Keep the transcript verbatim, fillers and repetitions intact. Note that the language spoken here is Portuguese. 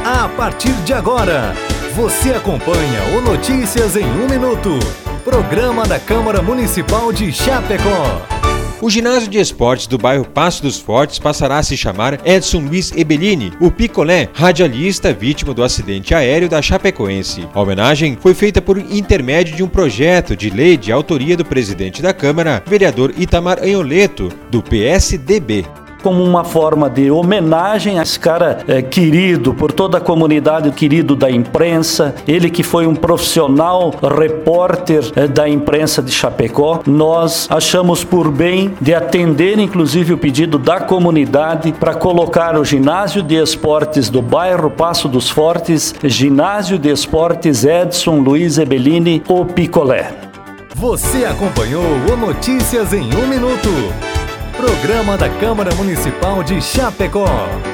A partir de agora, você acompanha o Notícias em um Minuto, programa da Câmara Municipal de Chapecó. O ginásio de esportes do bairro Passo dos Fortes passará a se chamar Edson Luiz Ebellini, o Picolé, radialista vítima do acidente aéreo da Chapecoense. A homenagem foi feita por intermédio de um projeto de lei de autoria do presidente da Câmara, vereador Itamar Anholeto, do P S D B. Como uma forma de homenagem a esse cara é, querido por toda a comunidade, querido da imprensa, ele que foi um profissional repórter é, da imprensa de Chapecó, nós achamos por bem de atender inclusive o pedido da comunidade para colocar o ginásio de esportes do bairro Passo dos Fortes, ginásio de esportes Edson Luiz Ebellini, o Picolé. Você acompanhou o Notícias em um Minuto, programa da Câmara Municipal de Chapecó.